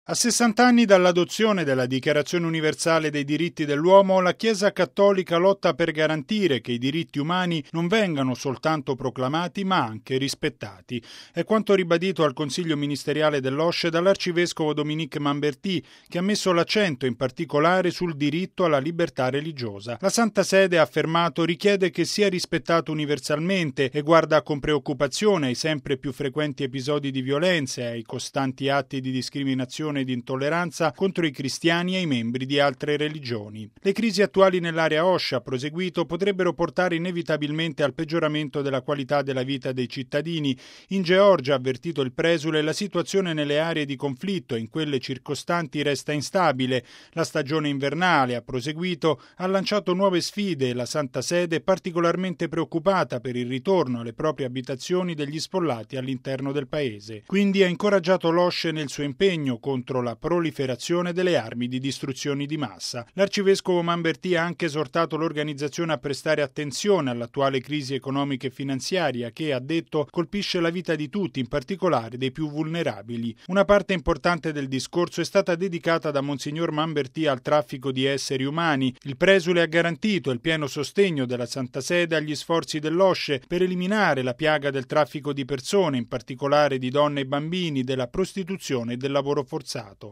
A 60 anni dall'adozione della Dichiarazione universale dei diritti dell'uomo, la Chiesa cattolica lotta per garantire che i diritti umani non vengano soltanto proclamati ma anche rispettati. È quanto ribadito al Consiglio ministeriale dell'Osce dall'arcivescovo Dominique Mambertì, che ha messo l'accento in particolare sul diritto alla libertà religiosa. La Santa Sede, ha affermato, richiede che sia rispettato universalmente e guarda con preoccupazione ai sempre più frequenti episodi di violenza e ai costanti atti di discriminazione e di intolleranza contro i cristiani e i membri di altre religioni. Le crisi attuali nell'area Osce, ha proseguito, potrebbero portare inevitabilmente al peggioramento della qualità della vita dei cittadini. In Georgia, ha avvertito il presule, la situazione nelle aree di conflitto e in quelle circostanti resta instabile. La stagione invernale, ha proseguito, ha lanciato nuove sfide e la Santa Sede è particolarmente preoccupata per il ritorno alle proprie abitazioni degli sfollati all'interno del paese. Quindi ha incoraggiato l'Osce nel suo impegno contro la proliferazione delle armi di distruzione di massa. L'arcivescovo Mambertì ha anche esortato l'organizzazione a prestare attenzione all'attuale crisi economica e finanziaria che, ha detto, colpisce la vita di tutti, in particolare dei più vulnerabili. Una parte importante del discorso è stata dedicata da Monsignor Mambertì al traffico di esseri umani. Il presule ha garantito il pieno sostegno della Santa Sede agli sforzi dell'Osce per eliminare la piaga del traffico di persone, in particolare di donne e bambini, della prostituzione e del lavoro forzato.